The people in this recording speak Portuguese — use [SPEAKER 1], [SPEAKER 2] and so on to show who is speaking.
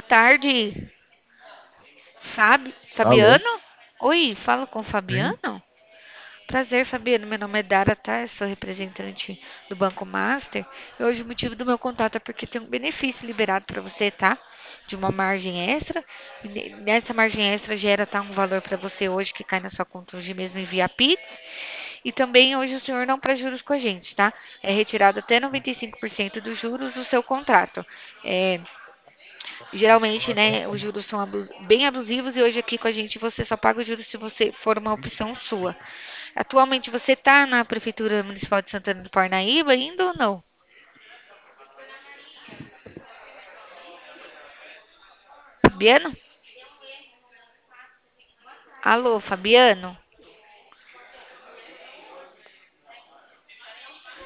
[SPEAKER 1] tarde,
[SPEAKER 2] Alô?
[SPEAKER 1] Fabiano? Oi, falo com o
[SPEAKER 2] Sim?
[SPEAKER 1] Fabiano? Prazer, Fabiano. Meu nome é Dara, tá? Eu sou representante do Banco Master. E hoje o motivo do meu contato é porque tem um benefício liberado para você, tá? De uma margem extra. E nessa margem extra gera, tá, um valor para você hoje que cai na sua conta hoje mesmo via Pix. E também hoje o senhor não presta juros com a gente, tá? É retirado até 95% dos juros do seu contrato. É, Geralmente, né, os juros são bem abusivos e hoje aqui com a gente você só paga os juros se você for uma opção sua. Atualmente você está na Prefeitura Municipal de Santana do Parnaíba ainda ou não? Fabiano? Alô, Fabiano?